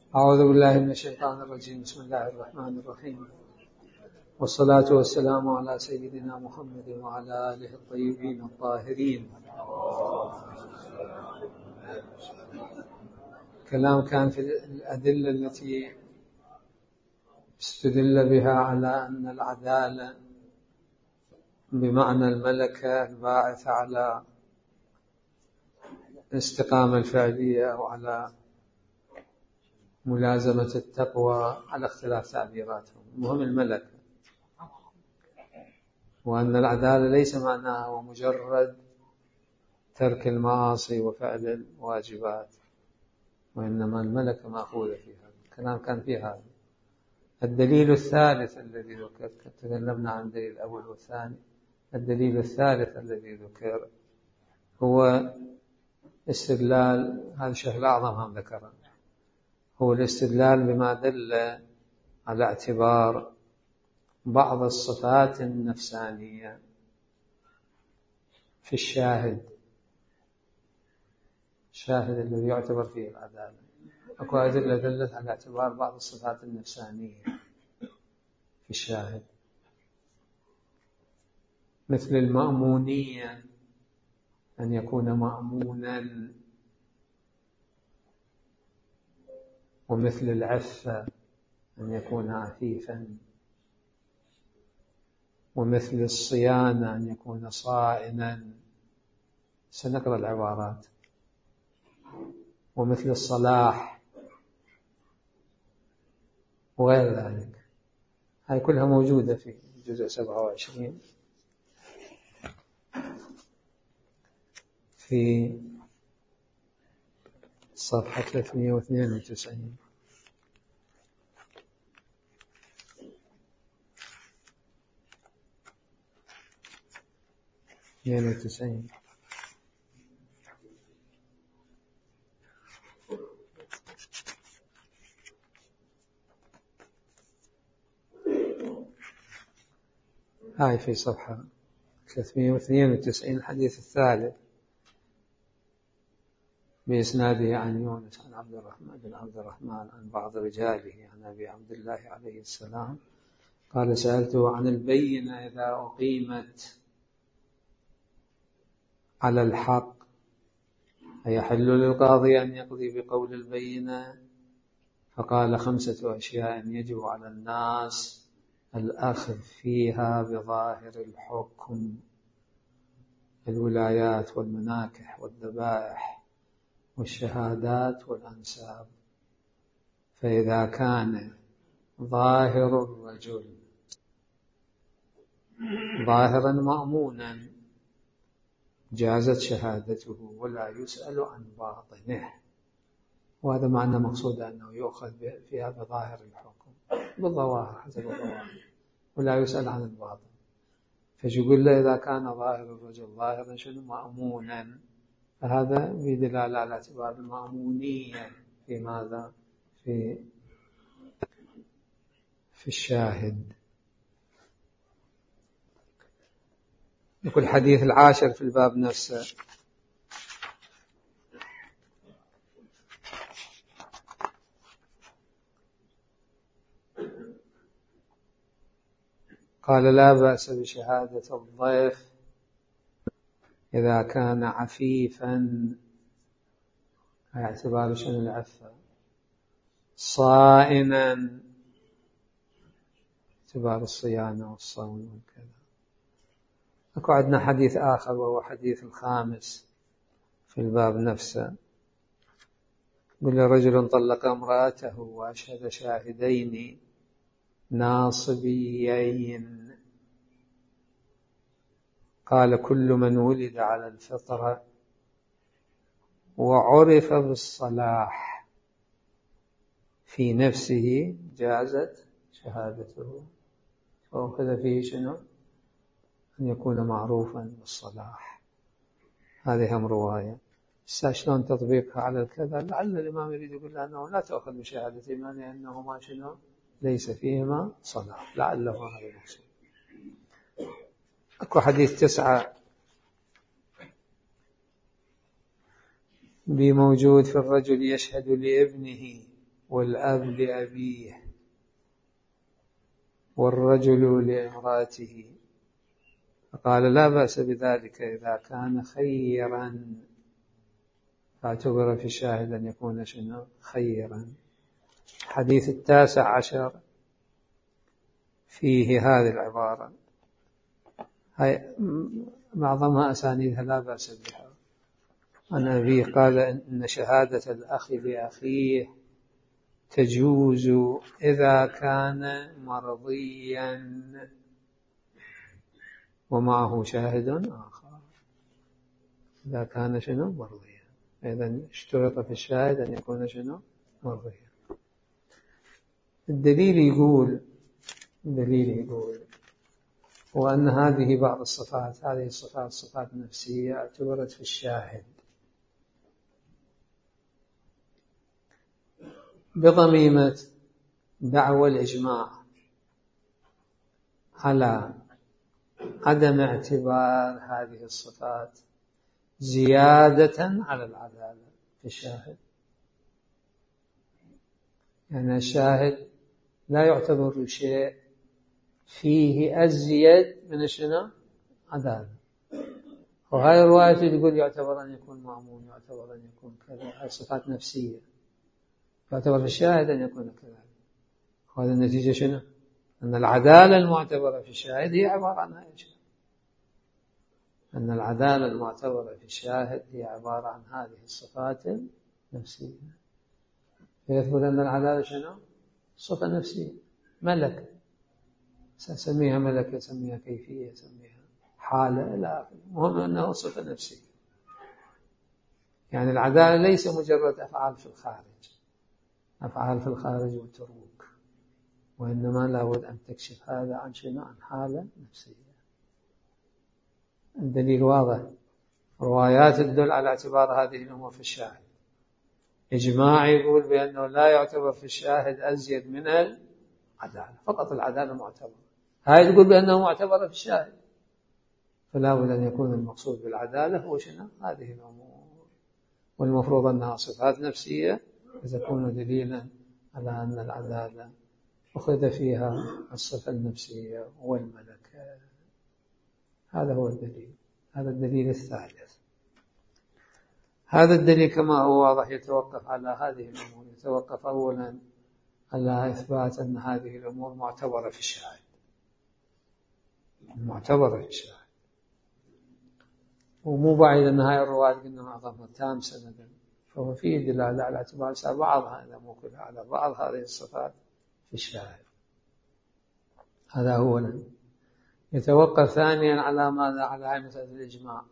أعوذ بالله من الشيطان الرجيم. بسم الله الرحمن الرحيم، والصلاة والسلام على سيدنا محمد وعلى آله الطيبين الطاهرين. كلام كان في الأدلة التي استدل بها على أن العدالة بمعنى الملكة الباعثة على الاستقامة الفعلية وعلى ملازمة التقوى على اختلاف تعبيراتهم. المهم الملكة، وأن العدالة ليس معناها ومجرد ترك المعاصي وفعل الواجبات، وإنما الملكة مأخوذة فيها. الكلام كان في هذا. الدليل الثالث الذي ذكر، تكلمنا عن الدليل الأول والثاني. الدليل الثالث الذي ذكر هو استدلال، هذا الشيخ الأعظم هم ذكره، هو الاستدلال بما دل على اعتبار بعض الصفات النفسانية في الشاهد الذي يعتبر فيه العدالة. أكو أدلة دلت على اعتبار بعض الصفات النفسانية في الشاهد، مثل المأمونية، أن يكون مأمونا، ومثل العفة، أن يكون عفيفا، ومثل الصيانة، أن يكون صائنا. سنقرأ العبارات. ومثل الصلاح وغير ذلك. هاي كلها موجودة في جزء 27 في صفحة 392. هاي في صفحة 392 الحديث الثالث بإسناده عن يونس عن عبد الرحمن بن عبد الرحمن عن بعض رجاله عن أبي عبد الله عليه السلام قال: سألته عن البينة إذا أقيمت على الحق أيحل للقاضي أن يقضي بقول البينة؟ فقال: 5 أشياء يجب على الناس الأخذ فيها بظاهر الحكم: الولايات والمناكح والذبائح والشهادات والأنساب. فإذا كان ظاهر الرجل ظاهرا مأمونا جازت شهادته ولا يسأل عن باطنه. وهذا معنى مقصود أنه يؤخذ فيها بظاهر الحكم، بالظواهر، حسب الظواهر، ولا يسأل عن الباطن. فيقول له إذا كان ظاهر الرجل ظاهرا شنو مأمونا، فهذا بدلالة على اعتبار المأمونية في ماذا؟ في الشاهد. يقول الحديث العاشر في الباب نفسه: قال: لا بأس بشهادة الضيف إذا كان عفيفا، اعتبار شنو العفة؟ صائنا، اعتبار الصيانة والصوم وكذا. أكو عندنا حديث آخر وهو حديث الخامس في الباب نفسه. قل: رجل طلق امرأته وأشهد شاهدين ناصبيين، قال: كل من ولد على الفطرة وعرف بالصلاح في نفسه جازت شهادته. وأخذ فيه شنو؟ أن يكون معروفا بالصلاح. هذه هم رواية. شلون تطبيقها على الكذا؟ لعل الإمام يريد يقول أنه لا تأخذ بشهادتهما لأنهما شنو؟ ليس فيهما صلاح. لعله هذا المقصود. أكو حديث 9 بموجود في الرجل يشهد لابنه والأب لأبيه والرجل لامرأته، فقال لا بأس بذلك إذا كان خيرا، فاعتبر في الشاهد أن يكون شنو خيرا. الحديث 19 فيه هذه العبارة، هاي معظمها أسانيدها لا بأس بها. عن أبيه قال إن شهادة الأخ لأخيه تجوز إذا كان مرضيا ومعه شاهد آخر. إذا كان شنو مرضيا، إذا اشترط في الشاهد أن يكون شنو مرضيا. الدليل يقول وأن هذه بعض الصفات، هذه الصفات صفات نفسية اعتبرت في الشاهد بضميمة دعوى الإجماع على عدم اعتبار هذه الصفات زيادة على العدالة في الشاهد. يعني الشاهد لا يعتبر شيء فيه أزيد من شنو عدالة. وهذه الرواية تقول يعتبر أن يكون مأمون، يعتبر أن يكون كذا، هذه صفات نفسية يعتبر في الشاهد أن يكون كذا. وهذا النتيجة شنو؟ أن العدالة المعتبرة في الشاهد هي عبارة عن هذه الشيء. أن العدالة المعتبرة في الشاهد هي عبارة عن هذه الصفات النفسية. فيثبت أن العدالة شنو؟ صفة نفسية، ملكة، سميها ملكة، سميها كيفية، سميها حالة، لا، المهم أنه صفة نفسية. يعني العدالة ليس مجرد أفعال في الخارج، أفعال في الخارج وتروك، وإنما لابد أن تكشف هذا عن شنو؟ عن حالة نفسية. الدليل واضح، روايات تدل على اعتبار هذه الأمور في الشاهد. إجماع يقول بأنه لا يعتبر في الشاهد أزيد من العدالة، فقط العدالة معتبرة. هاي تقول بأنه معتبر في الشاهد، فلا بد أن يكون المقصود بالعدالة هو شنو؟ هذه الأمور، والمفروض أنها صفات نفسية وتكون دليلا على أن العدالة أخذ فيها الصفة النفسية والملكة. هذا هو الدليل. هذا الدليل الثالث. هذا الدليل كما هو واضح يتوقف على هذه الأمور. يتوقف أولا على إثبات أن هذه الأمور معتبرة في الشاهد، معتبرة في الشاهد، ومو بعيد أن هاي الرواية قلنا معظمها تام سندا، فهو فيه دلالة على اعتبار بعضها إذا مو كلها على بعض هذه الصفات في الشاهد. هذا أولا. يتوقف ثانيا على ماذا؟ على مسألة الإجماع،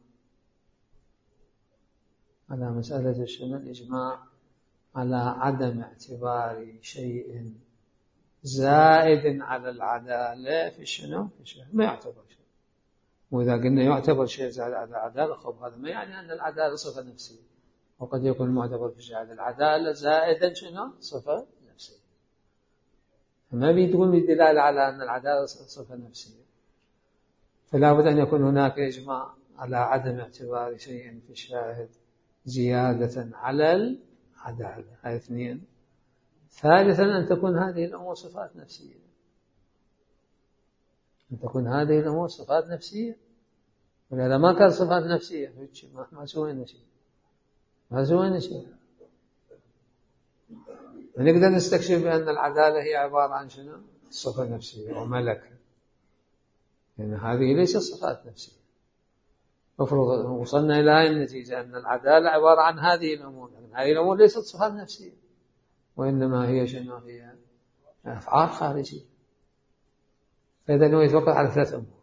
على مسألة شنو الإجماع على عدم اعتبار شيء زائد على العدالة في شنو؟ في شيء ما يعتبر شيء. وإذا قلنا يعتبر شيء زائد على العدالة، خب هذا ما يعني أن العدالة صفة نفسية، وقد يكون معتبر في شيء العدالة زائدا شنو؟ صفة نفسية. فما بيتقول بدلالة على أن العدالة صفة نفسية، فلا بد أن يكون هناك إجماع على عدم اعتبار شيء في الشاهد زيادة على العدالة. هاي اثنين. ثالثا أن تكون هذه الأمور صفات نفسية، أن تكون هذه الأمور صفات نفسية. ولذا ما كان صفات نفسية ما سوينا شيء، ما سوينا شيء. ونقدر نستكشف بأن العدالة هي عبارة عن شنو؟ صفة نفسية وملكة، لأن هذه ليست صفات نفسية. مفروض وصلنا إلى هذه النتيجة أن العدالة عبارة عن هذه الأمور، يعني هذه الأمور ليست صفات نفسية، وإنما هي شنو؟ هي أفعال خارجية. فإذا هو يتوقف على ثلاث أمور.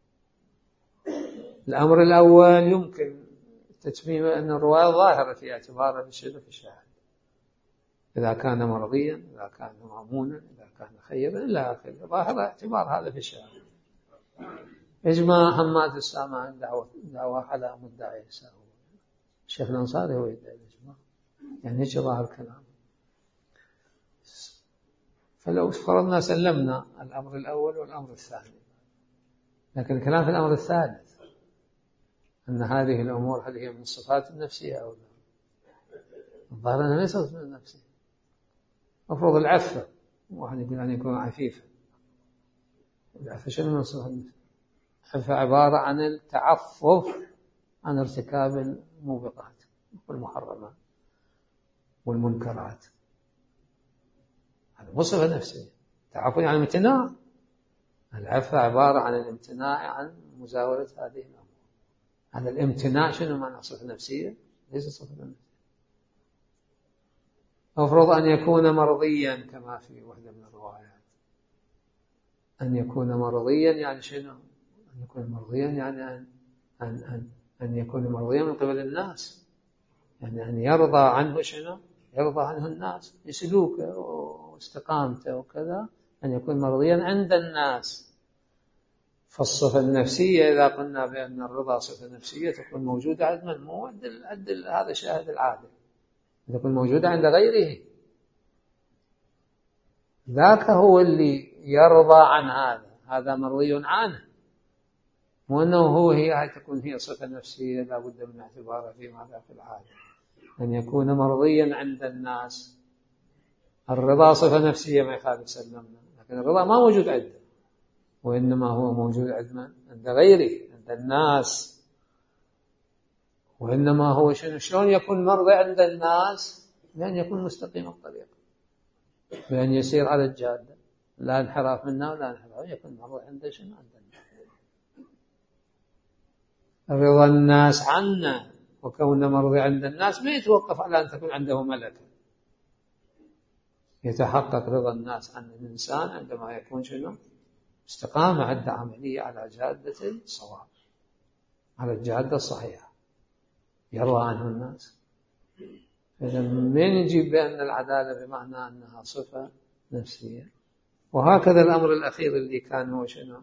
الأمر الأول يمكن تتميم أن الرواية ظاهرة في اعتبارها بالشبه في الشاهد، إذا كان مرضيا، إذا كان مأمونا، إذا كان خيرا إلى آخره، ظاهر اعتبار هذا في الشاهد. إجماع حماد السامع عن دعوة على مدعي الساهو. الشيخ الأنصاري هو يدعي الإجماع، يعني هيك ظاهر الكلام. فلو فرضنا سلمنا الأمر الأول والأمر الثاني، لكن الكلام في الأمر الثالث أن هذه الأمور هل هي من الصفات النفسية أو لا؟ الظاهر أنها ليست من النفسية. مفروض العفة، واحد يقول أن يكون عفيفا. العفة شنو من صفة النفس؟ العفة عبارة عن التعفف عن ارتكاب الموبقات والمحرمات والمنكرات. هذا مو صفة نفسية. التعفف يعني الامتناع. العفة عبارة عن الامتناع عن مزاولة هذه الأمور. هذا الامتناع شنو معنى صفة نفسية؟ ليس صفة نفسية. المفروض أن يكون مرضيا كما في وحدة من الروايات. أن يكون مرضيا يعني شنو؟ أن يكون مرضيا يعني أن يكون مرضيا من قبل الناس، يعني أن يرضى عنه شنو؟ يرضى عنه الناس بسلوكه واستقامته وكذا، أن يكون مرضيا عند الناس. فالصفة النفسية إذا قلنا بأن الرضا صفة نفسية تكون موجودة عند من؟ مو عند هذا الشاهد العادل، تكون موجودة عند غيره. ذاك هو اللي يرضى عن هذا مرضي عنه، مو أنه هي تكون هي صفة نفسية لا بد من اعتبارها في ماذا في العادة. أن يكون مرضيا عند الناس. الرضا صفة نفسية ما يخالف سلمنا، لكن الرضا ما موجود عنده، وإنما هو موجود عند من؟ عند غيره، عند الناس. وإنما هو شلون يكون مرضي عند الناس؟ بأن يكون مستقيم الطريق، بأن يسير على الجادة، لا انحراف منا ولا انحراف، يكون مرضي عند شنو؟ عند الناس. رضا الناس عنا وكون مرضي عند الناس ما يتوقف على أن تكون عنده ملكة. يتحقق رضا الناس عن الإنسان عندما يكون شنو؟ استقامة عند عملية على جادة الصواب، على الجادة الصحيحة، يروى عنه الناس. إذا من يجيب بأن العدالة بمعنى أنها صفة نفسية. وهكذا الأمر الأخير اللي كان هو شنو؟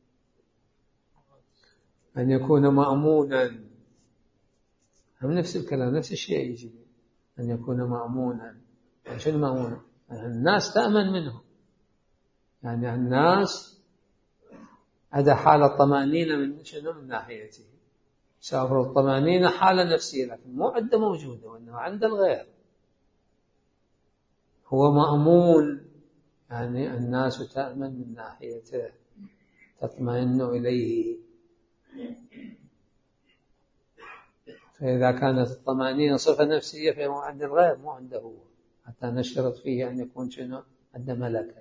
أن يكون مأمونا. هم نفس الكلام، نفس الشيء يجي، أن يكون مأمونا. يعني شنو مأمونا؟ يعني الناس تأمن منه، يعني الناس هذا حالة طمأنينة من شنو؟ من ناحيته. سافر الطمأنينة حالة نفسية، لكن مو عنده موجودة، وإنما عند الغير. هو مأمون، يعني الناس تأمن من ناحيته، تطمئن إليه. فإذا كانت الطمأنينة صفة نفسية فهي عند الغير مو عنده هو، حتى نشترط فيه أن يكون شنو؟ عنده ملكة.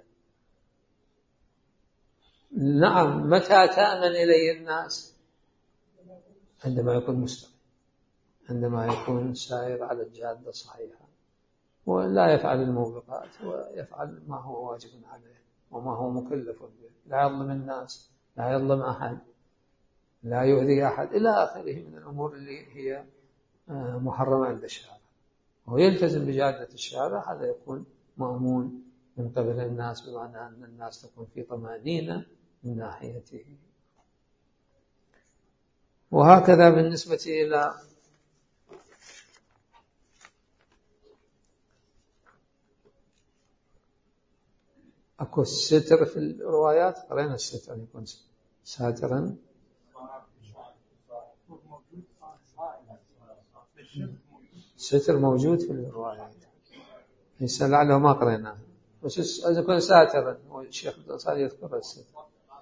نعم، متى تأمن إليه الناس؟ عندما يكون مستقيم، عندما يكون سائر على الجادة الصحيحة، ولا يفعل الموبقات، ويفعل ما هو واجب عليه وما هو مكلف به، لا يظلم الناس، لا يظلم أحد، لا يؤذي أحد، إلى آخره من الأمور اللي هي محرمة عند الشارع، ويلتزم بجادة الشارع. هذا يكون مأمون من قبل الناس، بمعنى أن الناس تكون في طمأنينة من ناحيته. وهكذا بالنسبة إلى أكو الستر في الروايات. قرينا الستر أن يكون ساترا. الستر موجود في الروايات، ليس لعله ما قريناه، بس إذا يكون ساترا. والشيخ الأنصاري يذكر الستر.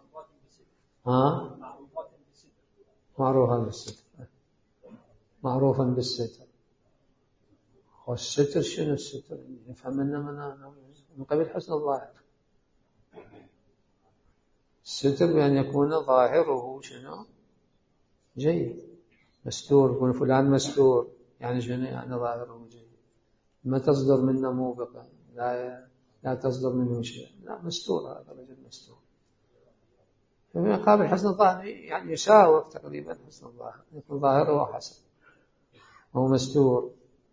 معروفا بالستر، معروفا بالستر. والستر شنو الستر؟ يفهم من قبل حسن الظاهر. الستر بأن يكون ظاهره شنو؟ جيد، مستور. يقول فلان مستور، يعني شنو؟ يعني ظاهره جيد، ما تصدر منه موبقة، لا تصدر منه شيء، لا، مستور، هذا رجل مستور. فمن قابل حسن الظاهر يعني يساوي تقريبا حسن الظاهر، يكون ظاهره حسن وهو مستور.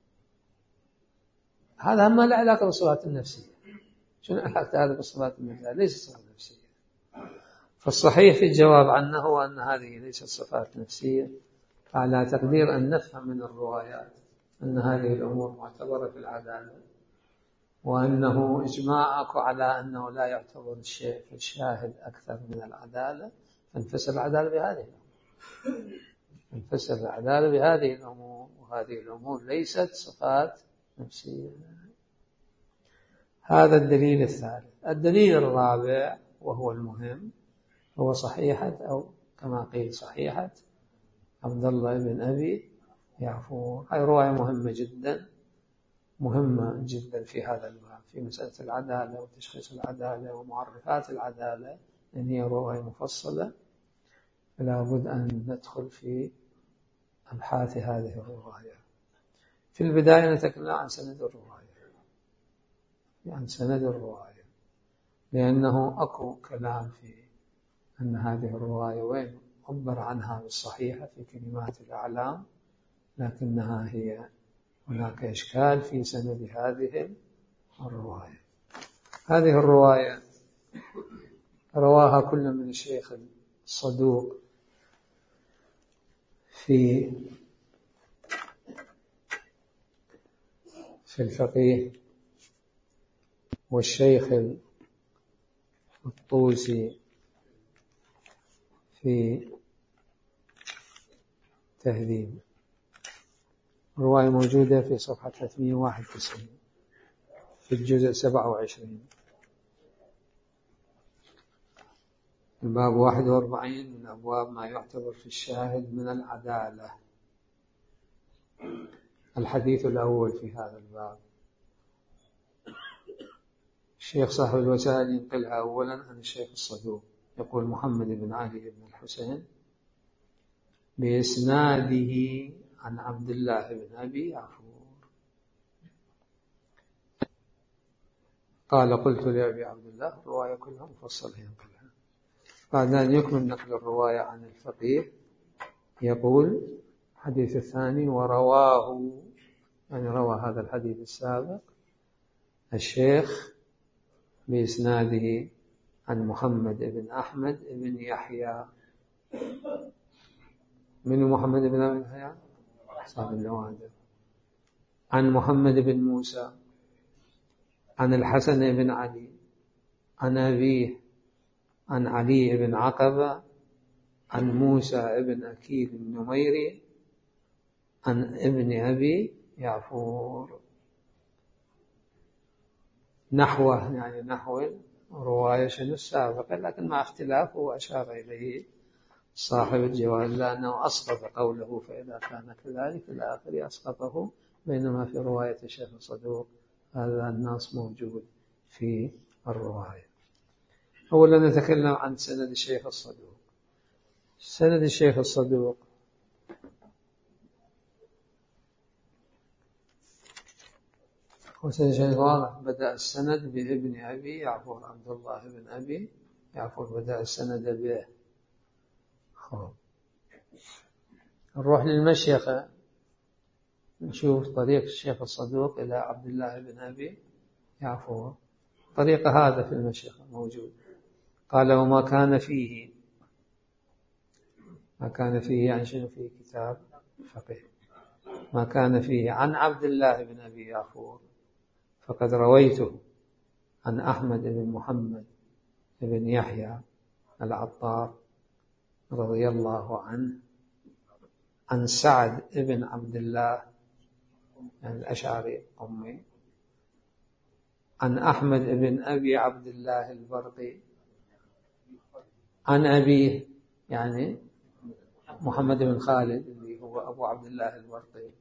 هذا ما له علاقة بالصفات النفسية. شنو علاقة هذا بالصفات النفسية؟ ليس صفات نفسية. فالصحيح في الجواب عنه هو أن هذه ليست صفات نفسية، على تقدير أن نفهم من الروايات أن هذه الأمور معتبرة في العدالة، وأنه إجماعك على أنه لا يعتبر الشيء في الشاهد أكثر من العدالة، فانفسر العدالة بهذه الأمور. انفسر العدالة بهذه الأمور، وهذه الأمور ليست صفات نفسية. هذا الدليل الثالث. الدليل الرابع وهو المهم هو صحيحة، أو كما قيل صحيحة عبد الله بن أبي يعفور. هذه رواية مهمة جدا في هذا الباب، في مسألة العدالة وتشخيص العدالة ومعرفات العدالة، لأن هي رواية مفصلة، فلا بد أن ندخل في أبحاث هذه الرواية. في البداية نتكلم عن سند الرواية، لأنه أكو كلام في أن هذه الرواية وين عبر عنها بالصحيحة في كلمات الأعلام، لكنها هي هناك إشكال في سند هذه الرواية. هذه الرواية رواها كل من الشيخ الصدوق في الفقيه، والشيخ الطوسي في تهذيب. الرواية موجودة في صفحة 391 في الجزء 27، الباب 41 من أبواب ما يعتبر في الشاهد من العدالة. الحديث الأول في هذا الباب، الشيخ صاحب الوسائل ينقلها أولا عن الشيخ الصدوق، يقول محمد بن علي بن الحسين بإسناده عن عبد الله بن أبي يعفور قال قلت لأبي عبد الله. الرواية كلها مفصلة ينقلها. بعد أن يكمل نقل الرواية عن الفقيه يقول الحديث الثاني ورواه، يعني روى هذا الحديث السابق الشيخ بإسناده عن محمد بن أحمد بن يحيى. من محمد بن أبي يحيى؟ صاحب النوادر. عن محمد بن موسى عن الحسن بن علي عن أبيه عن علي بن عقبة عن موسى بن أكيل النميري عن ابن أبي يعفور، نحوه، يعني نحو رواية السابقة، لكن مع اختلاف وأشار إليه صاحب الجواب لأنه أسقط قوله، فإذا كان كذلك في الآخر أسقطه، بينما في رواية الشيخ الصدوق هذا النص موجود في الرواية. أولا نتكلم عن سند الشيخ الصدوق. سند الشيخ الصدوق وسند الشيخ واضح، بدأ السند بابن أبي يعفور، عبد الله بن أبي يعفور بدأ السند به. نروح للمشيخة نشوف طريق الشيخ الصدوق إلى عبد الله بن أبي يعفور. طريق هذا في المشيخة موجود. قال وما كان فيه، ما كان فيه يعني شنو؟ في كتاب فقه. ما كان فيه عن عبد الله بن أبي يعفور فقد رويته عن أحمد بن محمد بن يحيى العطار رضي الله عنه عن سعد بن عبد الله يعني الأشعري أمي عن أحمد بن أبي عبد الله البرقي عن أبيه يعني محمد بن خالد اللي هو أبو عبد الله البرقي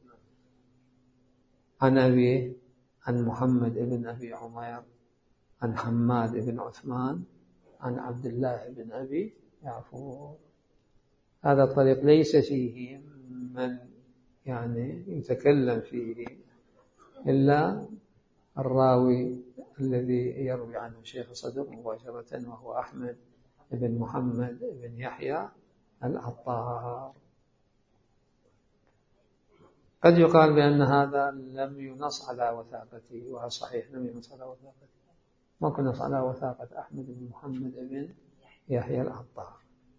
عن أبيه عن محمد بن أبي عمير عن حماد بن عثمان عن عبد الله بن أبي يعفور. هذا الطريق ليس فيه من يعني يتكلم فيه إلا الراوي الذي يروي عنه الشيخ الصدوق مباشرة، وهو أحمد بن محمد بن يحيى العطار. قد يقال بأن هذا لم ينص على وثاقته، وهذا صحيح لم ينص على وثاقته، ما كنا نص على وثاقة أحمد بن محمد بن يحيى العطار،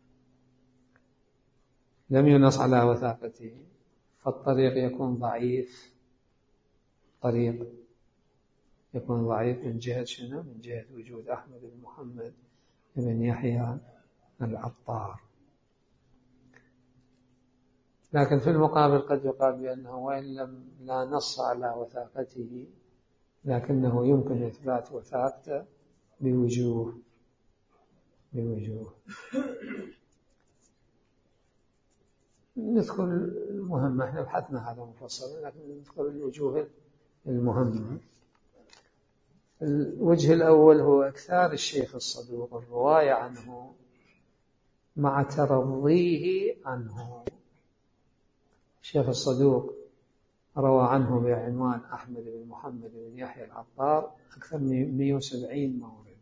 لم ينص على وثاقته، فالطريق يكون ضعيف. طريق يكون ضعيف من جهة شنو؟ من جهة وجود أحمد بن محمد بن يحيى العطار. لكن في المقابل قد يقال بأنه وإن لم لا نص على وثاقته لكنه يمكن إثبات وثاقته بوجوه. نذكر المهمة، احنا بحثنا هذا مفصلا، لكن نذكر الوجوه المهمة. الوجه الأول هو إكثار الشيخ الصدوق الرواية عنه مع ترضيه عنه. الشيخ الصدوق روى عنه بعنوان أحمد بن محمد بن يحيى العطار أكثر من 170 مورد،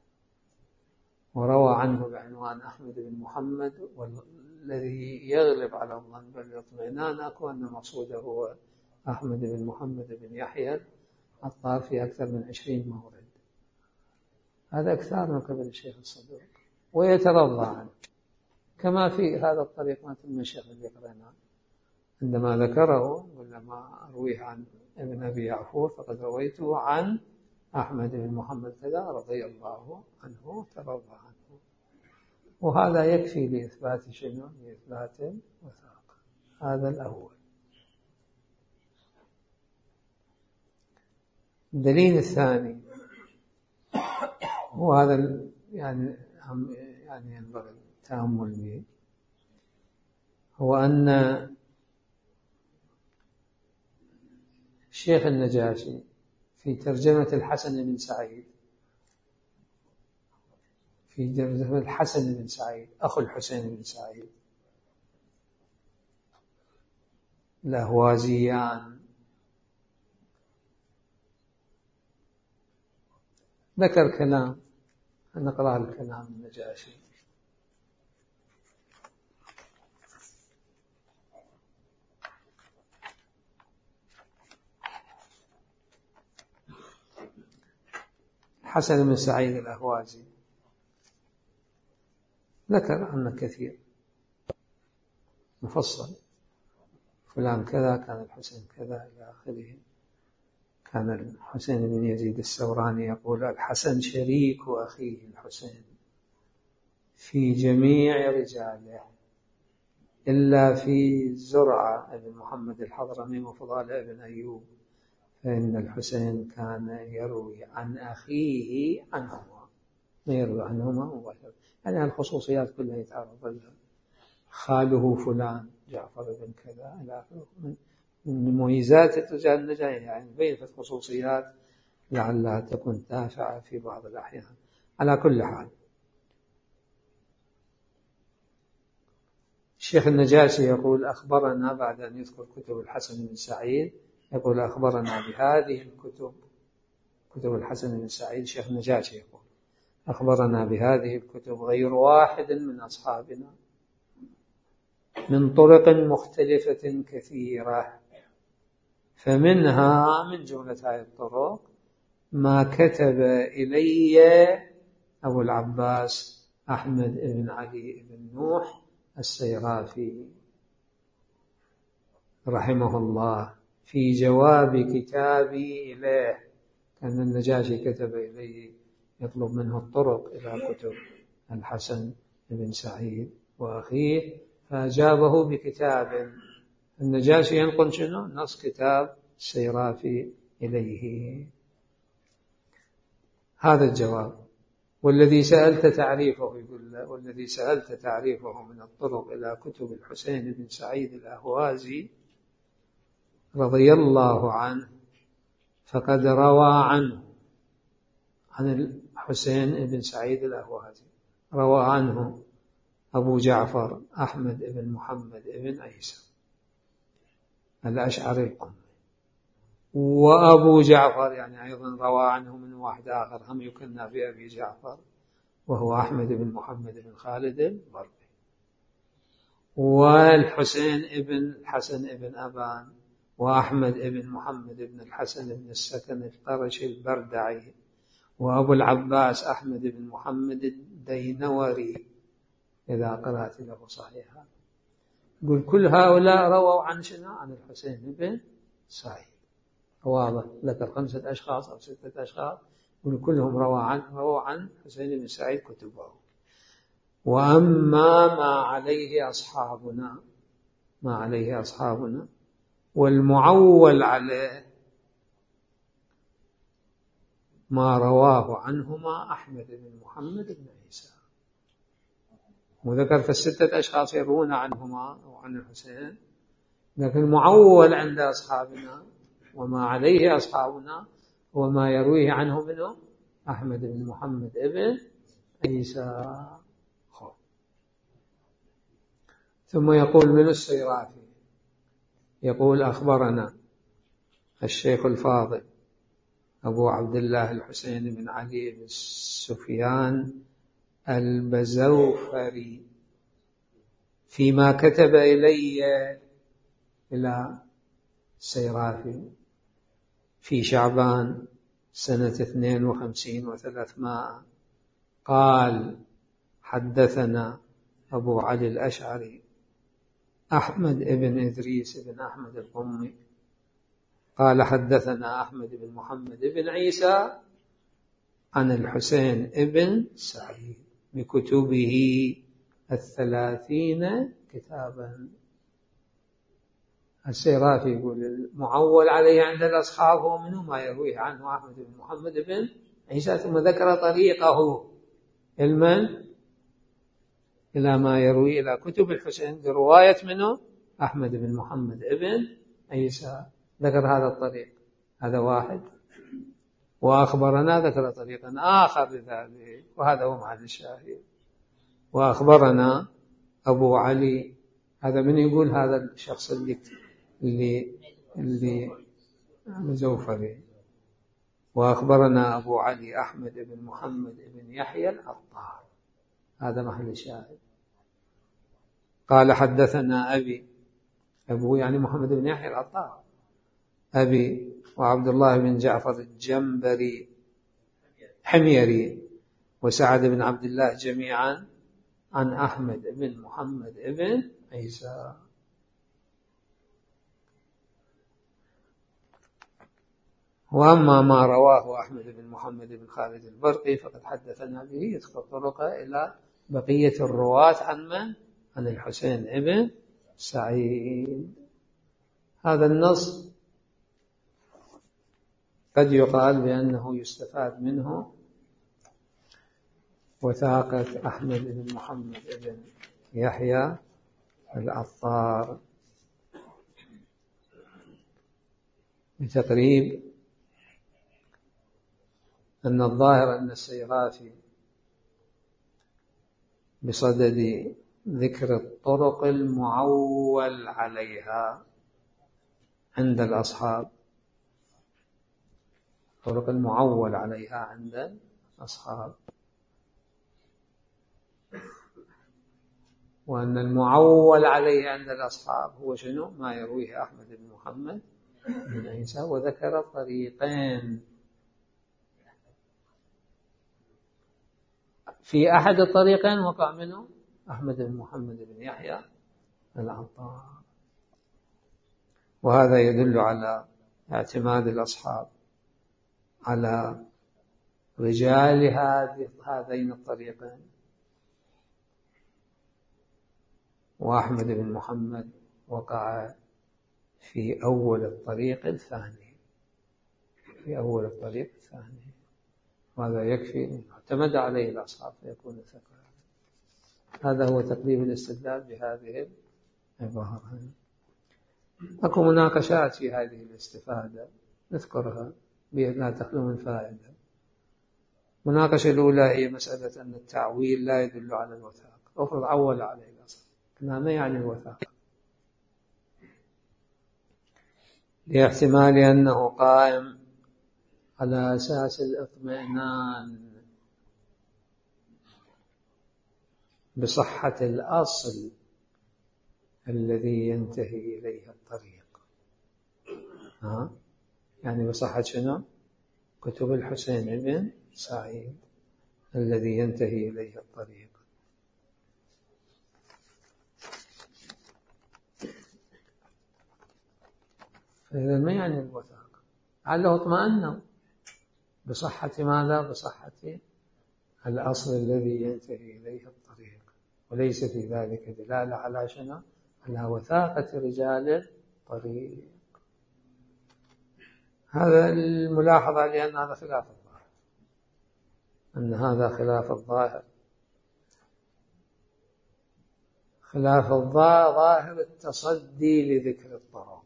وروى عنه بعنوان أحمد بن محمد، والذي يغلب على الظن بالاطمئنان أكو أن مقصوده هو أحمد بن محمد بن يحيى العطار في أكثر من 20 مورد. هذا أكثر من قبل الشيخ الصدوق، ويترضى عنه كما في هذا الطريق ما تم الشيخ اللي قرأناه عندما ذكره ولما أرويه عن ابن أبي يعفور فقد رويته عن أحمد بن محمد كذا رضي الله عنه ترضى عنه. وهذا يكفي لإثبات شنو؟ لإثبات الوثاق. هذا الأول. الدليل الثاني وهذا يعني ينبغي التأمل به، هو أن الشيخ النجاشي في ترجمة الحسن بن سعيد، في ترجمة الحسن بن سعيد أخو الحسين بن سعيد الأهوازيان، ذكر كلام، نقرأ الكلام النجاشي. حسن بن سعيد الأهوازي ذكر عنه كثير مفصل، فلان كذا، كان الحسين كذا إلى آخره. كان الحسين بن يزيد السوراني يقول: الحسن شريك أخيه الحسين في جميع رجاله إلا في زرعة بن محمد الحضرمي وفضالة بن أيوب، فإن الحسين كان يروي عن أخيه عنهما، ما يروي عنهما مباشرة. يعني الخصوصيات كلها يتعرض لها، خاله فلان جعفر بن كذا إلى آخره، من مميزات الرجال النجاشي، يعني بينت خصوصيات لعلها تكون تافهة في بعض الأحيان. على كل حال، الشيخ النجاشي يقول: أخبرنا، بعد أن يذكر كتب الحسن بن سعيد يقول: أخبرنا بهذه الكتب، كتب الحسن بن سعيد. الشيخ النجاشي يقول: أخبرنا بهذه الكتب غير واحد من أصحابنا من طرق مختلفة كثيرة، فمنها، من جملة هذه الطرق، ما كتب إلي أبو العباس أحمد بن علي بن نوح السيرافي رحمه الله في جواب كتابي إليه. كان النجاشي كتب إليه يطلب منه الطرق إلى كتب الحسن بن سعيد وأخيه، فأجابه بكتاب. النجاشي ينقل شنو؟ نص كتاب السيرافي إليه. هذا الجواب. والذي سألت تعريفه، يقول: والذي سألت تعريفه من الطرق إلى كتب الحسين بن سعيد الأهوازي رضي الله عنه، فقد روى عنه، عن الحسين بن سعيد الأهوازي، روى عنه أبو جعفر أحمد بن محمد بن عيسى الأشعري القمي، وأبو جعفر يعني أيضا روى عنه من واحد آخر هم يكنى بأبي جعفر، وهو أحمد بن محمد بن خالد البربي، والحسين بن الحسن بن أبان، وأحمد بن محمد بن الحسن بن السكن القرشي البردعي، وأبو العباس أحمد بن محمد الدينوري إذا قرأت له صحيحا. يقول: كل هؤلاء رووا عن شنو؟ عن الحسين بن سعيد. واضح، ذكر 5 أشخاص أو 6 أشخاص، يقول كلهم رووا عن حسين بن سعيد كتبه. وأما ما عليه أصحابنا والمعول عليه ما رواه عنهما أحمد بن محمد بن عيسى. وذكرت الستة أشخاص يروون عنهما وعن الحسين، لكن المعول عند أصحابنا وما عليه أصحابنا هو ما يرويه عنه منه أحمد بن محمد بن عيسى. ثم يقول من السيرافي، يقول أخبرنا الشيخ الفاضل أبو عبد الله الحسين بن علي بن سفيان البزوفري فيما كتب إلي إلى السيرافي في شعبان سنة 52 و300 قال: حدثنا أبو علي الأشعري أحمد بن إدريس بن أحمد القمي قال: حدثنا أحمد بن محمد بن عيسى عن الحسين بن سعيد بكتبه 30 كتابا. السيرافي يقول المعول عليه عند الأصحاب هو منه ما يرويه عنه أحمد بن محمد بن عيسى، ثم ذكر طريقه علما إلى ما يروي إلى كتب الحسين برواية منه أحمد بن محمد بن عيسى، ذكر هذا الطريق، هذا واحد. وأخبرنا ذكر طريقا آخر لذلك، وهذا هو محل الشاهد. وأخبرنا أبو علي، هذا من يقول هذا الشخص اللي مزوفري. وأخبرنا أبو علي أحمد بن محمد بن يحيى العطار، هذا محل الشاهد. قال: حدثنا أبي، أبوه يعني محمد بن يحيى العطار، أبي وعبد الله بن جعفر الجنبري حميري وسعد بن عبد الله جميعا عن أحمد بن محمد بن عيسى. وأما ما رواه أحمد بن محمد بن خالد البرقي فقد حدثنا به، يذكر طرقه إلى بقية الرواة عن من؟ عن الحسين بن سعيد. هذا النص قد يقال بأنه يستفاد منه وثاقة أحمد بن محمد بن يحيى العطار بتقريب أن الظاهر أن السيرافي بصدد ذكر الطرق المعول عليها عند الأصحاب، الطرق المعول عليها عند الأصحاب، وأن المعول عليه عند الأصحاب هو شنو؟ ما يرويه أحمد بن محمد بن عيسى. وذكر طريقين، في أحد الطريقين وقع منه أحمد بن محمد بن يحيى العطار، وهذا يدل على اعتماد الأصحاب على رجال هذين الطريقين. وأحمد بن محمد وقع في أول الطريق الثاني، في أول الطريق الثاني، وهذا يكفي أن اعتمد عليه الأصحاب فيكون ثقة. هذا هو تقريب الاستدلال بهذه العبارة. أكو مناقشات في هذه الاستفادة نذكرها لا تخلو من فائدة. المناقشة الأولى هي مسألة أن التعويل لا يدل على الوثاقة، أفرض عول عليه الأصل، ما يعني الوثاقة؟ لاحتمال أنه قائم على أساس الاطمئنان بصحة الأصل الذي ينتهي إليه الطريق. يعني بصحة شنو؟ كتب الحسين بن سعيد الذي ينتهي إليه الطريق. فإذا ما يعني الوثاقة؟ علّه اطمأنوا بصحة ماذا؟ بصحة الأصل الذي ينتهي إليه الطريق، وليس في ذلك دلالة على شنو؟ على وثاقة رجال الطريق. هذا الملاحظة، لأن هذا خلاف الظاهر. أن هذا خلاف الظاهر. خلاف ظاهر التصدي لذكر الطرق،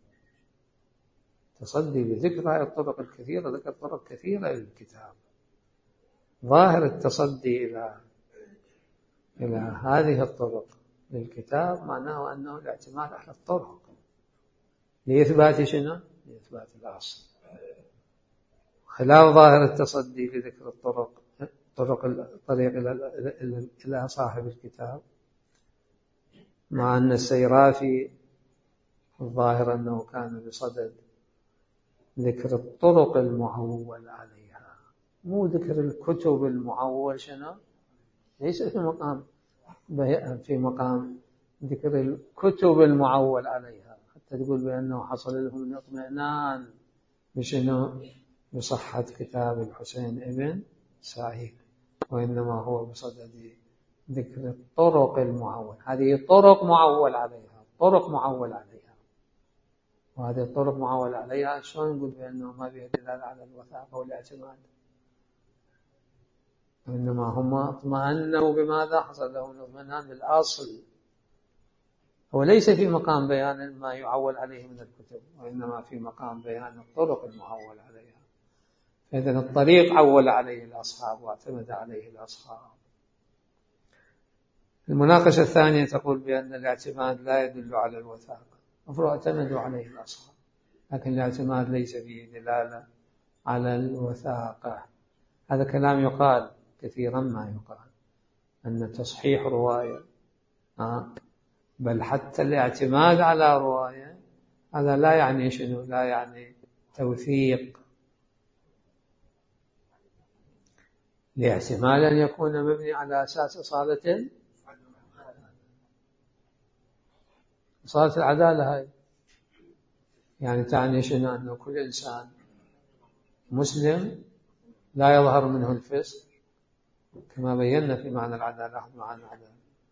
تصدي لذكر هذه الطرق الكثيرة، ذكر طرق كثيرة للكتاب. ظاهر التصدي إلى هذه الطرق للكتاب معناه أنه الاعتماد على الطرق لإثبات شنو؟ لإثبات الأصل. خلاف ظاهر التصدي لذكر الطريق إلى صاحب الكتاب، مع أن السيرافي الظاهر أنه كان بصدد ذكر الطرق المعول عليها، مو ذكر الكتب المعول شنو؟ ليس في مقام ذكر الكتب المعول عليها حتى تقول بأنه حصل لهم الاطمئنان بشنو؟ بصحة كتاب الحسين ابن سعيد، وإنما هو بصدد ذكر الطرق المعول. هذه طرق معول عليها، طرق معول عليها، وهذه الطرق معول عليها شلون نقول بأنه ما فيها دلالة على الوثاقة والاعتماد؟ وإنما هم اطمأنوا بماذا؟ حصل لهم الاطمئنان بالأصل. هو ليس في مقام بيان ما يعول عليه من الكتب، وإنما في مقام بيان الطرق المعول عليها. فإذن الطريق عول عليه الأصحاب واعتمد عليه الأصحاب. المناقشة الثانية تقول بأن الاعتماد لا يدل على الوثاقة، المفروض اعتمدوا عليه الأصحاب، لكن الاعتماد ليس فيه دلالة على الوثاقة. هذا كلام يقال كثيرا، ما يقال أن تصحيح رواية بل حتى الاعتماد على رواية هذا لا يعني شنو؟ لا يعني توثيق. لاحتمال أن يكون مبني على أساس أصالة العدالة. هاي يعني تعني شنو؟ أنه كل إنسان مسلم لا يظهر منه الفسق، كما بينا في معنى العدالة. أحد معنى العدالة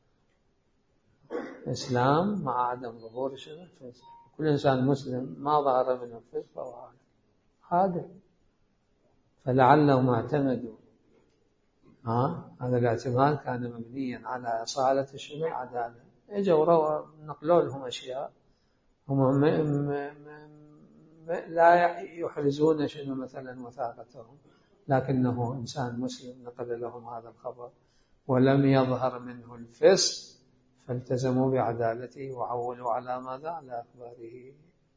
الإسلام مع عدم ظهور شنو؟ الفسق. كل إنسان مسلم ما ظهر منه الفسق فهو عادل. فلعلهم اعتمدوا هذا الاعتماد كان مبنيا على أصالة شنو؟ العدالة. اجوا وروى نقلوا لهم أشياء هم لا يحرزون شنو مثلا وثاقتهم، لكنه إنسان مسلم نقل لهم هذا الخبر ولم يظهر منه الفسق، فالتزموا بعدالته وعولوا على ماذا؟ على أخباره.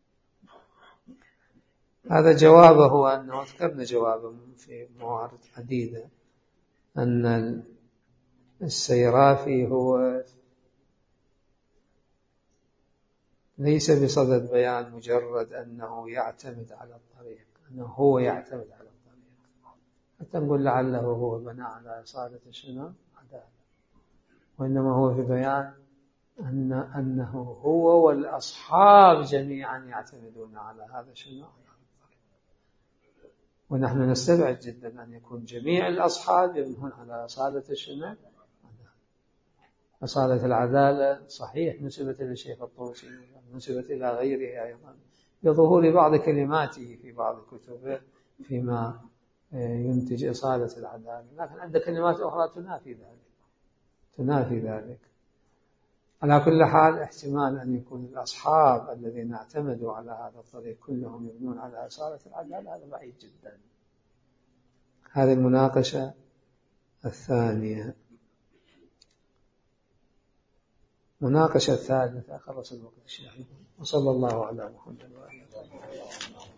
هذا جوابه، أنه ذكرنا جوابه في موارد عديدة، أن السيرافي هو ليس بصدد بيان مجرد أنه يعتمد على الطريق، أنه هو يعتمد على الطريق حتى نقول لعله هو بنى على أصالة شنو؟ عدالة، وإنما هو في بيان أنه هو والأصحاب جميعا يعتمدون على هذا شنو؟ على الطريق. ونحن نستبعد جدا أن يكون جميع الأصحاب يبنون على أصالة شنو؟ أصالة العدالة. صحيح نسبت للشيخ الطوسي، نسبت إلى غيره أيضا بظهور بعض كلماته في بعض كتبه فيما ينتج أصالة العدالة، لكن عند كلمات أخرى تنافي ذلك. على كل حال احتمال أن يكون الأصحاب الذين اعتمدوا على هذا الطريق كلهم يبنون على أصالة العدالة، هذا بعيد جدا. هذه المناقشة الثانية. مناقشة الثالثة. خلص الوقت الشيخ. وصلى الله على محمد وآله وصحبه.